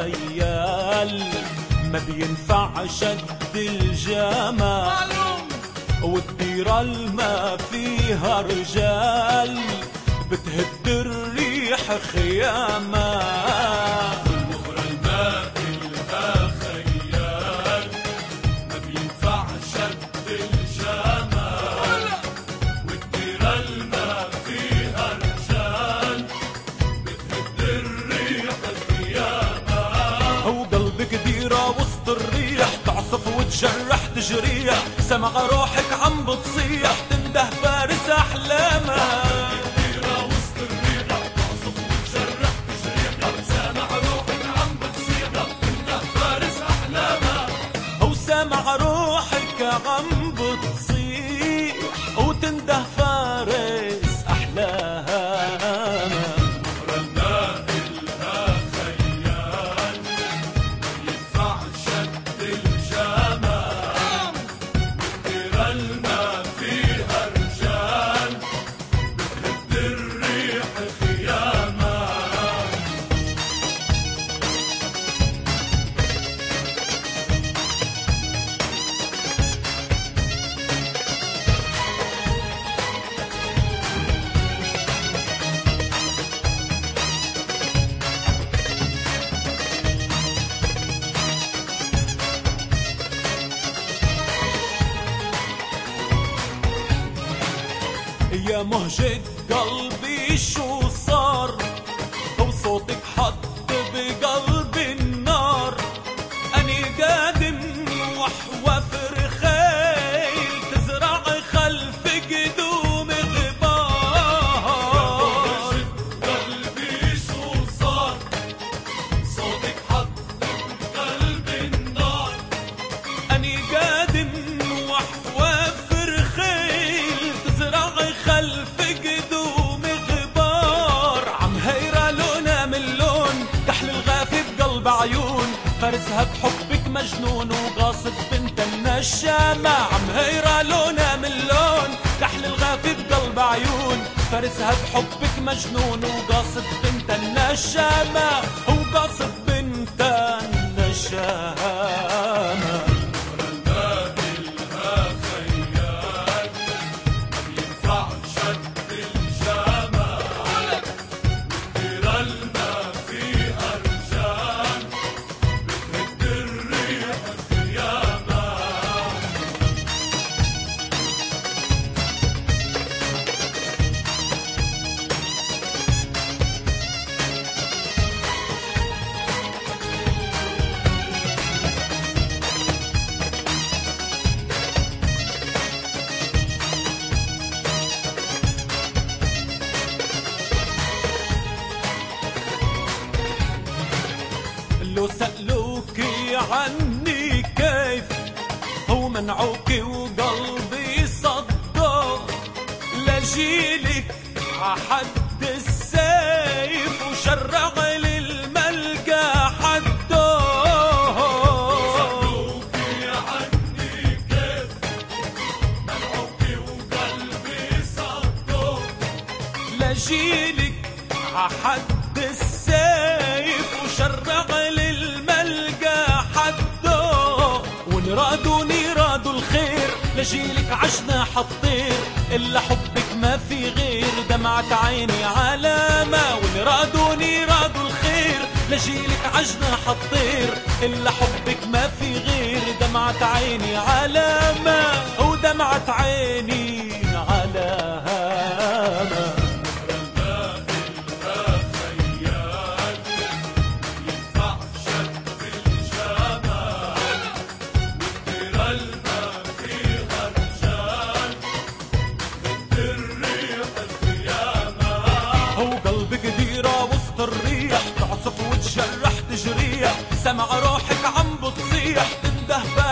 خيال ما بينفع شد الجمال، والديرة الما فيها رجال بتهد الريح خيامة. والمغرى الما إلها خيال ما بينفع شد الجمال، والديرة الما فيها رجال بتهد الريح خيامة. وقلبك ديرة وسط الريح تعصف وتجرح تجريح، سمع روحك عم بتصيح تنده فارس أحلامها. ديرة وسط الريح تعصف وتجرح تجريح، سامع روحك عم بتصيح تنده فارس أحلامها. وسامع روحك عم بتصيح وتنده فارس أحلامها. المغرى الما إلها خيال ما ينفع شد الجمال، والديرة الما فيها رجال بتهد الريح خيامة. يا مهجة قلبي شو صار، وصوتك حط بقلبي النار. أني قادم وحوافر خيل تزرع خلف قدوم غبار. قلبي شو صار، صوتك حط بقلبي النار. أني قادم وحوافر خيل تزرع خلف قدوم غبار. عم هيرة لونها من لون كحل الغافي بقلب عيون، فارسها بحبك مجنون وقاصد بنت النشامة. عم هيرة لونها من لون كحل الغافي بقلب عيون، فارسها بحبك مجنون وقاصد بنت النشامة، وقاصد بنت النشامة. لو سألوكي عني كيف هو منعوكي وقلبي صدق، لجيلك عحد السيف وشرع للملقى حده. سألوكي عني كيف منعوكي وقلبي صدق، لجيلك عحد السيف وشرع للملقى حده. ونرادوني رادوا الخير لجيلك عجنا حطير، إلا حبك ما في غير دمعة عيني علامة. ونرادوني رادوا الخير لجيلك عجنا حطير، إلا حبك ما في غير دمعة عيني علامة، ودمعة عيني علامة. وقلبك ديرة وسط الريح تعصف وتجرح تجريح، سمع روحك عم بتصيح تنده